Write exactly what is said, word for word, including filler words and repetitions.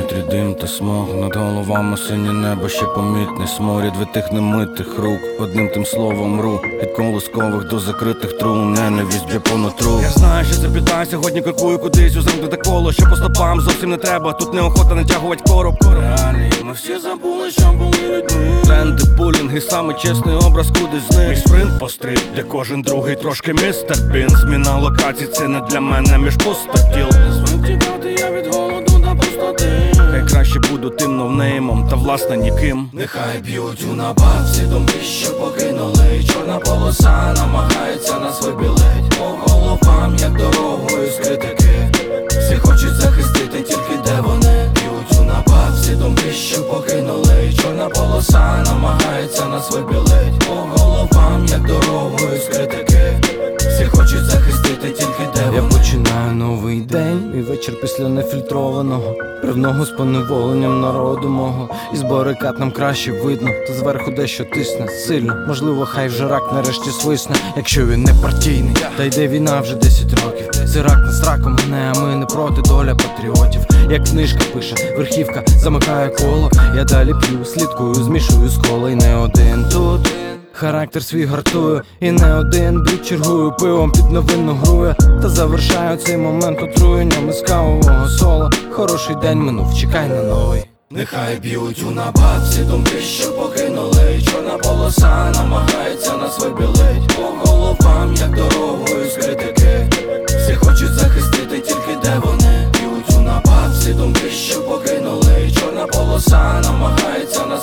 повітрі дим та смог, над головами синє небо ще помітне. Сморід від тих немитих рук, одним тим словом ру. Від колискових до закритих трун, ненависть б'є по нутру. Я знаю, що це біда, сьогодні крокую кудись у замкнуте коло, що по стопам зовсім не треба, тут неохота натягувати короб. Реалії, ми всі забули, що були людьми. Тренди, булінги, саме чесний образ кудись з них. Мій спринт по стріт, де кожен другий трошки містер Бін. Зміна локацій, це не для мене між пустотіл. Не звик тікати я від голоду до пустоти. Хай краще буду тим новнеймом, та власне ніким. Нехай б'ють у набат всі думки, що покинули. Чорна полоса намагається нас вибілить. По головам, як дорогою з критики. Всі хочуть захистити, тільки де вони. Б'ють у набат всі думки, що покинули. Чорна полоса намагається нас вибілить. По головам, як дорогою з критики. Всі хочуть захистити, тільки де вони. Я починаю новий день, і вечір після нефільтрованого ревного з поневоленням народу мого. Із барикад нам краще видно, та зверху дещо тисне сильно. Можливо, хай вже рак нарешті свисне, якщо він не партійний. Та йде війна вже десять років. Це рак над раком мене, а ми не проти, доля патріотів. Як книжка пише, верхівка замикає коло. Я далі п'ю, слідкую, змішую з кола. І не один тут характер свій гартую, і не один б'ють, чергую пивом під новинну грує. Та завершаю цей момент отруєнням із кавового сола. Хороший день минув, чекай на новий. Нехай б'ють у набат всі думки, що покинули. Чорна полоса намагається нас вибілить. По головам, як дорогою з критики. Всі хочуть захистити, тільки де вони. Б'ють у набат всі думки, що покинули. Чорна полоса намагається нас